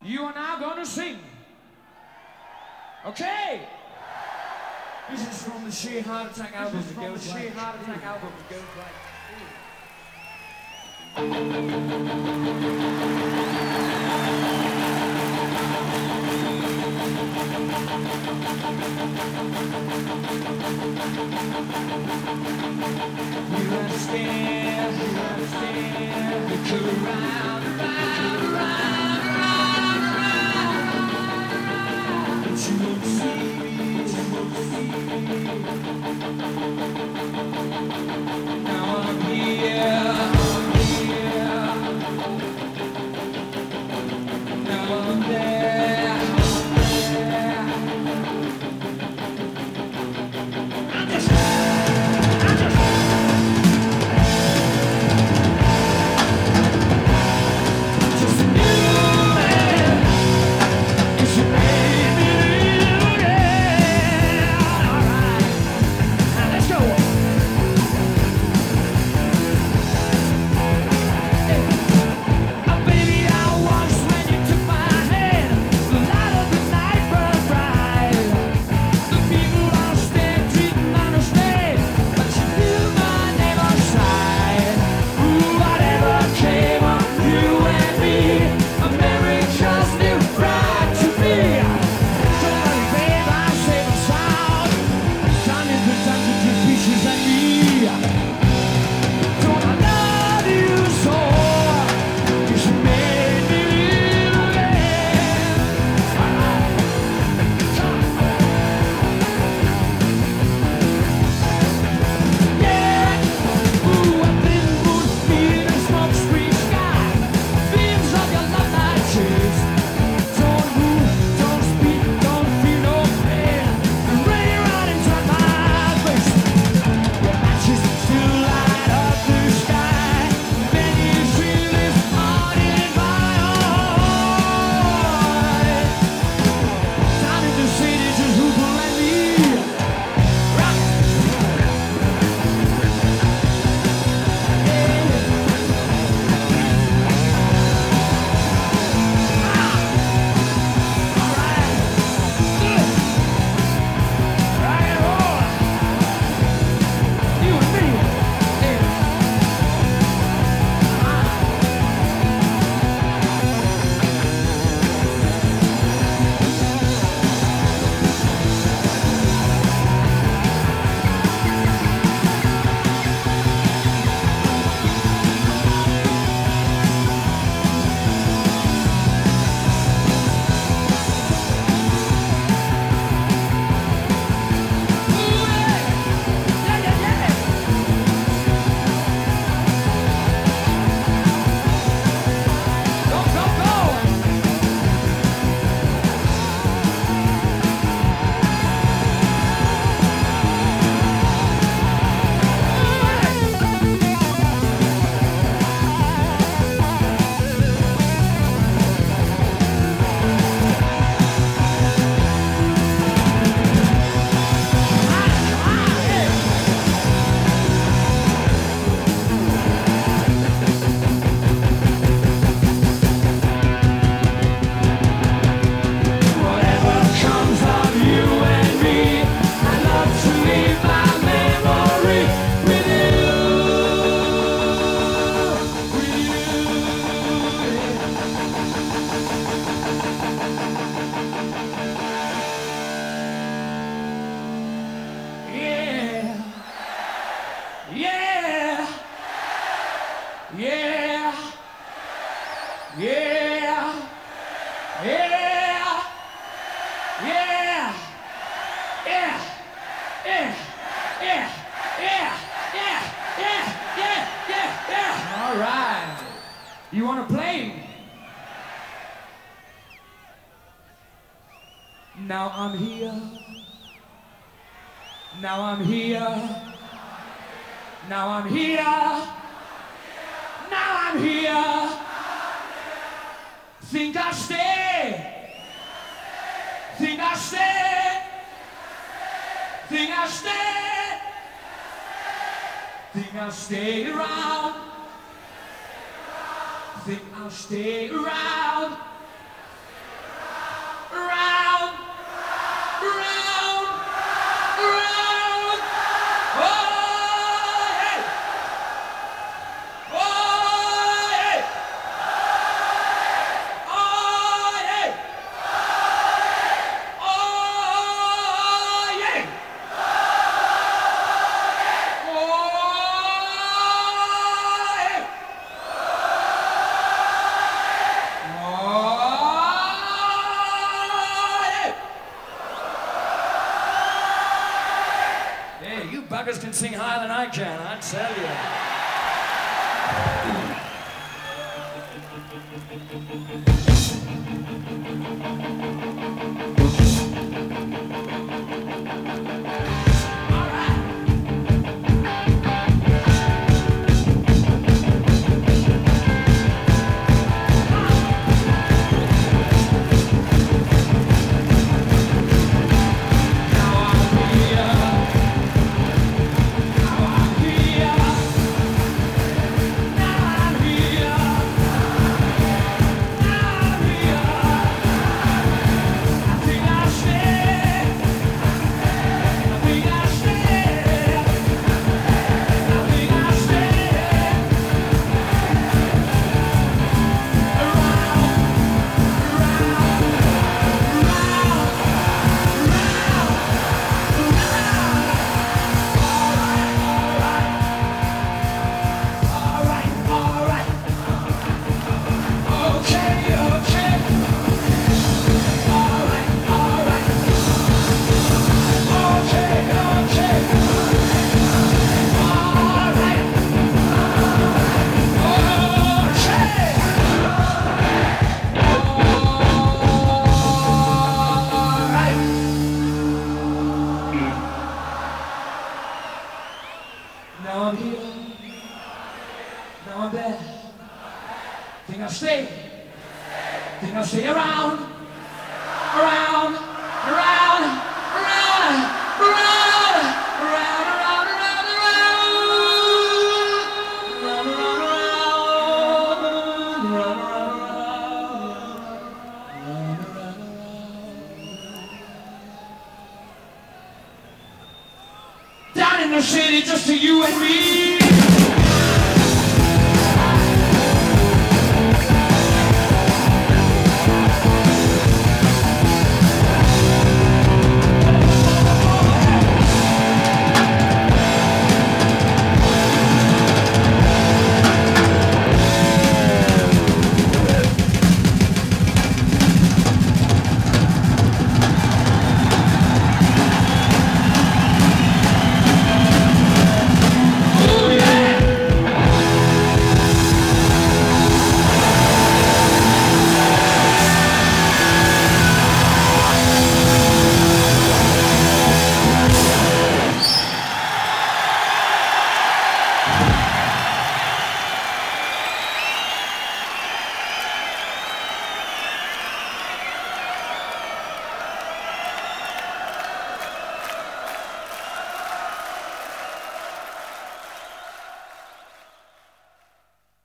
You are now going to sing. Okay. This is from the Sheer Heart Attack album. It goes Sheer Heart Attack album. It goes like. You understand, look around, but you won't see me, Now I'm here, now I'm there. You want to play? Now I'm here. Now I'm here. Now I'm here. Now I'm here. Think I stay. Think I stay. Think I stay. Think I'll stay around. Think I'll stay around. can sing higher than I can, I tell you. Now I'm here, now I'm there. Think I'll stay, think I'll stay around, around, around, around, around, around, around, around, around, around, around. Down in the city, just to you and me.